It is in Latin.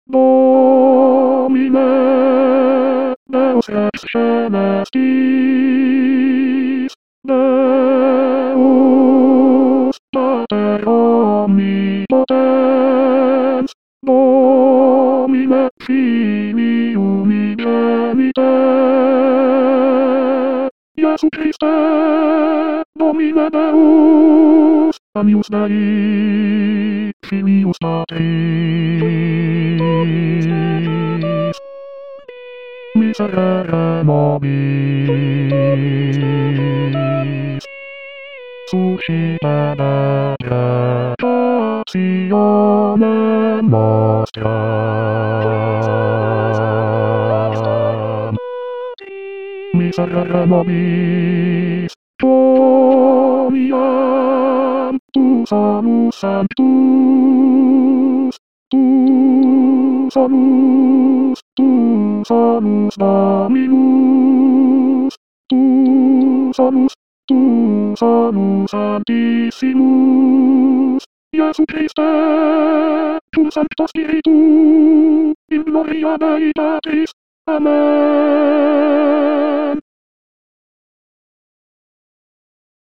Domine, Deus ex celestis, Deus, Pater omnipotens, Domine Filii unigenite, Iesu Christe, Domine Deus, Agnus Dei, Filius Patris, miserere nobis, suscite deprecationem nostram. Miserere nobis, Dominiam, tu solus sanctus, tu solus Dominus, tu solus Sanctissimus, Iesu Christe, tu Sancto Spiritu, in gloria Dei Patris, Amen.